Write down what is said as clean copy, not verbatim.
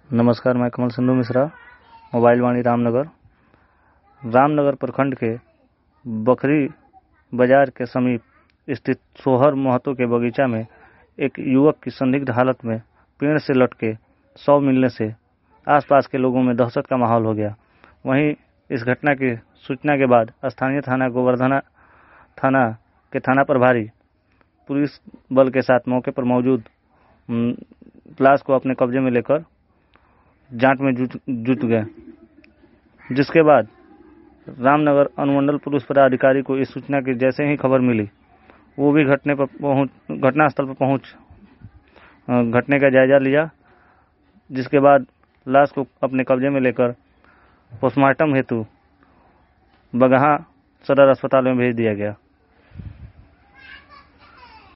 नमस्कार, मैं कमल सिंधु मिश्रा, मोबाइल वाणी रामनगर प्रखंड के बखरी बाजार के समीप स्थित सोहर महतो के बगीचा में एक युवक की संदिग्ध हालत में पेड़ से लटके शव मिलने से आसपास के लोगों में दहशत का माहौल हो गया। वहीं इस घटना की सूचना के बाद स्थानीय थाना गोवर्धना थाना के थाना प्रभारी पुलिस बल के साथ मौके पर मौजूद लाश को अपने कब्जे में लेकर जांच में जुट गए, जिसके बाद रामनगर अनुमंडल पुलिस पदाधिकारी को इस सूचना की जैसे ही खबर मिली, वो भी घटनास्थल पर पहुंच घटने का जायजा लिया, जिसके बाद लाश को अपने कब्जे में लेकर पोस्टमार्टम हेतु बगहा सदर अस्पताल में भेज दिया गया।